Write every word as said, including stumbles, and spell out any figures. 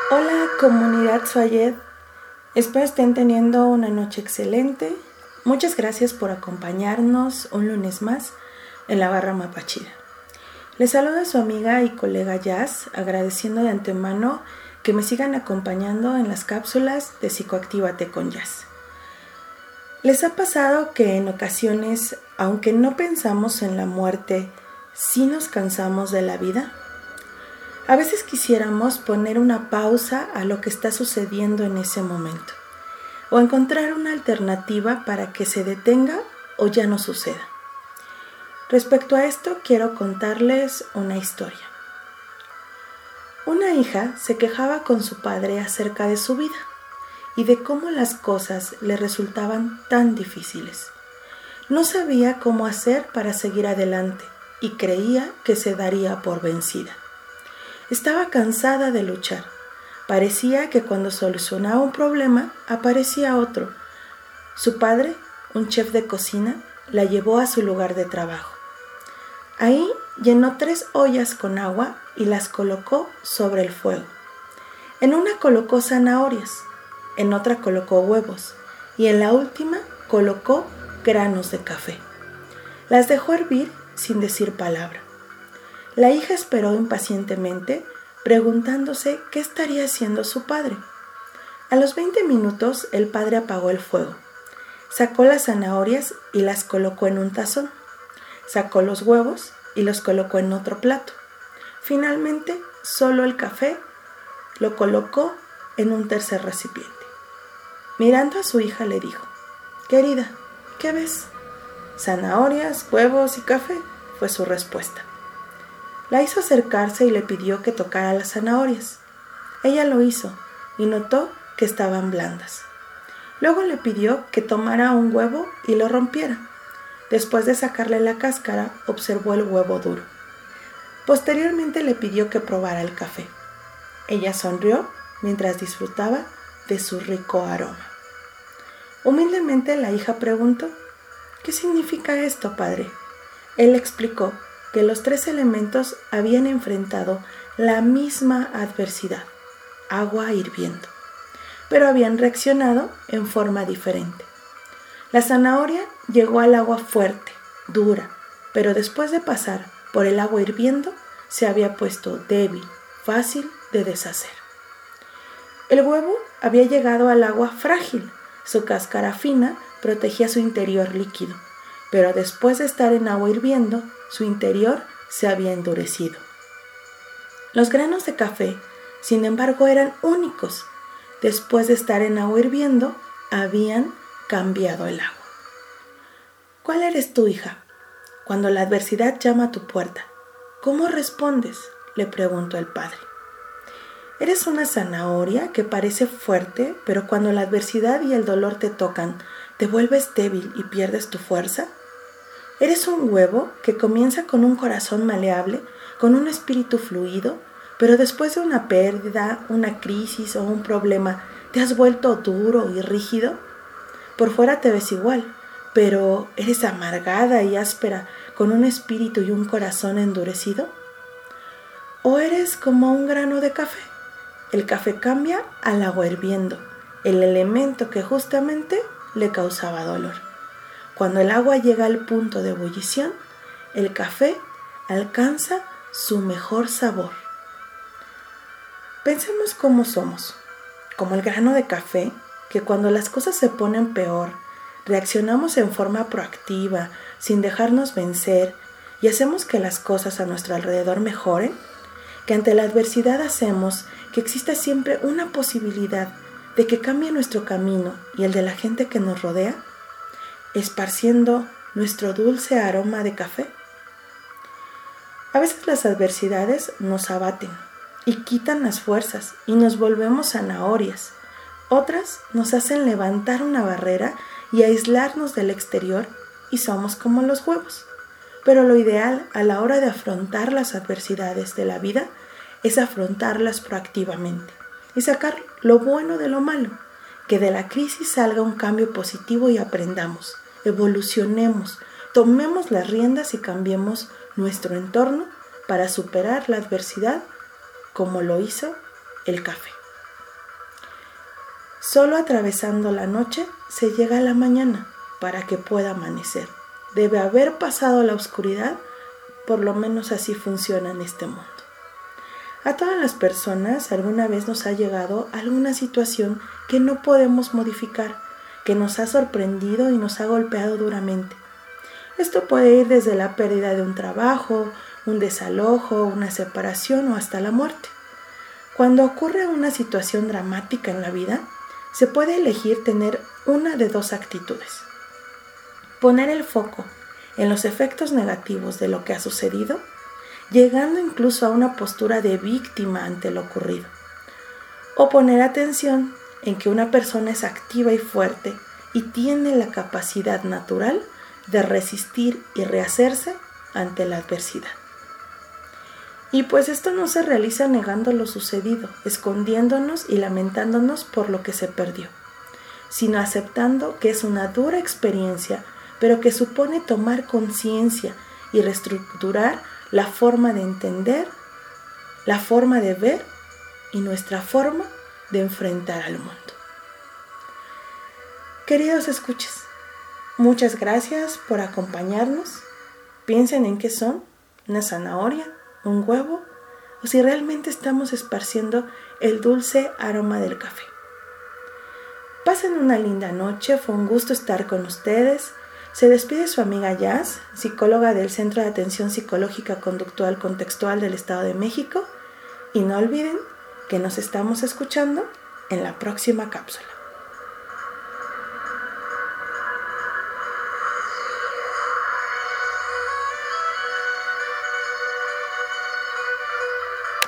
Hola comunidad Swayed, espero estén teniendo una noche excelente. Muchas gracias por acompañarnos un lunes más en la barra Mapachida. Les saluda su amiga y colega Jazz, agradeciendo de antemano que me sigan acompañando en las cápsulas de Psicoactívate con Jazz. ¿Les ha pasado que en ocasiones, aunque no pensamos en la muerte, sí nos cansamos de la vida? A veces quisiéramos poner una pausa a lo que está sucediendo en ese momento, o encontrar una alternativa para que se detenga o ya no suceda. Respecto a esto, quiero contarles una historia. Una hija se quejaba con su padre acerca de su vida y de cómo las cosas le resultaban tan difíciles. No sabía cómo hacer para seguir adelante y creía que se daría por vencida. Estaba cansada de luchar. Parecía que cuando solucionaba un problema, aparecía otro. Su padre, un chef de cocina, la llevó a su lugar de trabajo. Ahí llenó tres ollas con agua y las colocó sobre el fuego. En una colocó zanahorias, en otra colocó huevos y en la última colocó granos de café. Las dejó hervir sin decir palabra. La hija esperó impacientemente, preguntándose qué estaría haciendo su padre. A los veinte minutos, el padre apagó el fuego. Sacó las zanahorias y las colocó en un tazón. Sacó los huevos y los colocó en otro plato. Finalmente, solo el café lo colocó en un tercer recipiente. Mirando a su hija le dijo: «Querida, ¿qué ves?» «Zanahorias, huevos y café», fue su respuesta. La hizo acercarse y le pidió que tocara las zanahorias. Ella lo hizo y notó que estaban blandas. Luego le pidió que tomara un huevo y lo rompiera. Después de sacarle la cáscara, observó el huevo duro. Posteriormente le pidió que probara el café. Ella sonrió mientras disfrutaba de su rico aroma. Humildemente la hija preguntó: «¿Qué significa esto, padre?» Él explicó que los tres elementos habían enfrentado la misma adversidad, agua hirviendo, pero habían reaccionado en forma diferente. La zanahoria llegó al agua fuerte, dura, pero después de pasar por el agua hirviendo, se había puesto débil, fácil de deshacer. El huevo había llegado al agua frágil, su cáscara fina protegía su interior líquido, pero después de estar en agua hirviendo, su interior se había endurecido. Los granos de café, sin embargo, eran únicos. Después de estar en agua hirviendo, habían cambiado el agua. ¿Cuál eres tú, hija? Cuando la adversidad llama a tu puerta, ¿cómo respondes?, le preguntó el padre. ¿Eres una zanahoria que parece fuerte, pero cuando la adversidad y el dolor te tocan, te vuelves débil y pierdes tu fuerza? ¿Eres un huevo que comienza con un corazón maleable, con un espíritu fluido, pero después de una pérdida, una crisis o un problema, te has vuelto duro y rígido? Por fuera te ves igual, pero ¿eres amargada y áspera, con un espíritu y un corazón endurecido? ¿O eres como un grano de café? El café cambia al agua hirviendo, el elemento que justamente le causaba dolor. Cuando el agua llega al punto de ebullición, el café alcanza su mejor sabor. Pensemos cómo somos, como el grano de café, que cuando las cosas se ponen peor, reaccionamos en forma proactiva, sin dejarnos vencer, y hacemos que las cosas a nuestro alrededor mejoren, que ante la adversidad hacemos que exista siempre una posibilidad de que cambie nuestro camino y el de la gente que nos rodea, esparciendo nuestro dulce aroma de café. A veces las adversidades nos abaten y quitan las fuerzas y nos volvemos zanahorias. Otras nos hacen levantar una barrera y aislarnos del exterior y somos como los huevos. Pero lo ideal a la hora de afrontar las adversidades de la vida es afrontarlas proactivamente y sacar lo bueno de lo malo, que de la crisis salga un cambio positivo y aprendamos, evolucionemos, tomemos las riendas y cambiemos nuestro entorno para superar la adversidad como lo hizo el café. Solo atravesando la noche se llega a la mañana para que pueda amanecer. Debe haber pasado la oscuridad, por lo menos así funciona en este mundo. A todas las personas alguna vez nos ha llegado alguna situación que no podemos modificar, que nos ha sorprendido y nos ha golpeado duramente. Esto puede ir desde la pérdida de un trabajo, un desalojo, una separación o hasta la muerte. Cuando ocurre una situación dramática en la vida, se puede elegir tener una de dos actitudes. Poner el foco en los efectos negativos de lo que ha sucedido, llegando incluso a una postura de víctima ante lo ocurrido. O poner atención en que una persona es activa y fuerte y tiene la capacidad natural de resistir y rehacerse ante la adversidad. Y pues esto no se realiza negando lo sucedido, escondiéndonos y lamentándonos por lo que se perdió, sino aceptando que es una dura experiencia, pero que supone tomar conciencia y reestructurar la forma de entender, la forma de ver y nuestra forma de enfrentar al mundo. Queridos escuchas, muchas gracias por acompañarnos. Piensen en qué son: una zanahoria, un huevo, o si realmente estamos esparciendo el dulce aroma del café. Pasen una linda noche, fue un gusto estar con ustedes. Se despide su amiga Jazz, psicóloga del Centro de Atención Psicológica Conductual Contextual del Estado de México, y no olviden que nos estamos escuchando en la próxima cápsula.